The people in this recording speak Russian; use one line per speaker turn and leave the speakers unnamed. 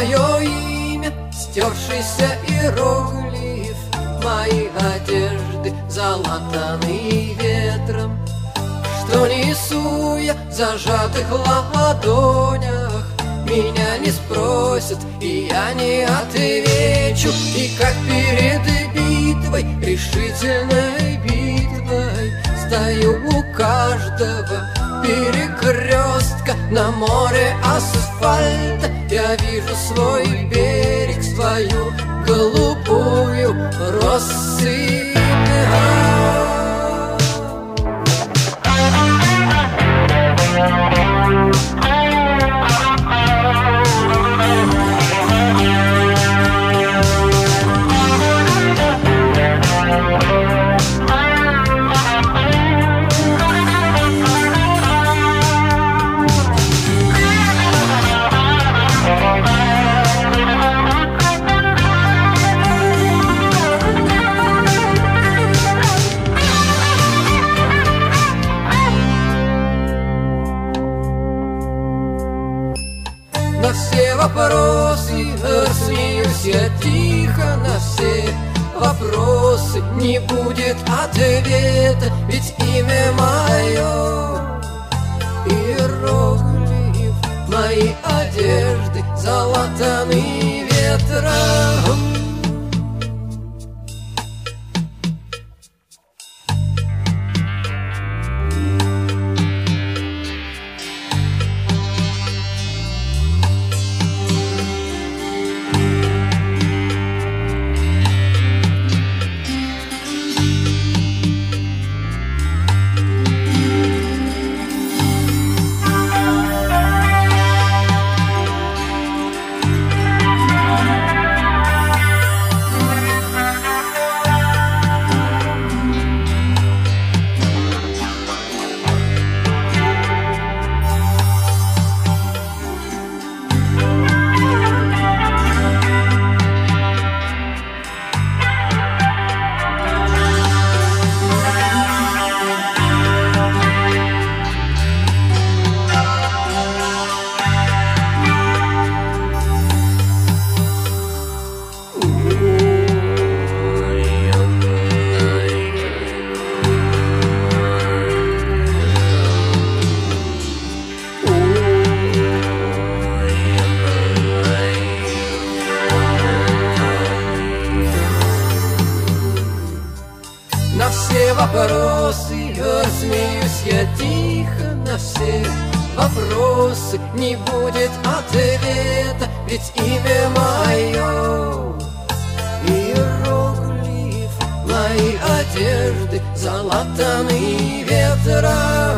мое имя, стершийся иероглиф. Мои одежды залатаны ветром, что несу я в зажатых ладонях. Меня не спросят, и я не отвечу. И как перед битвой, решительной битвой, стою у каждого перекрестка. На море асфальта я вижу свой берег, свою голубую россыпь. На все вопросы смеюсь я тихо, на все вопросы не будет ответа, ведь имя мое иероглиф. Мои одежды залатаны ветром. На все вопросы смеюсь я тихо, на все вопросы не будет ответа, ведь имя мое иероглиф. Мои одежды залатаны ветром.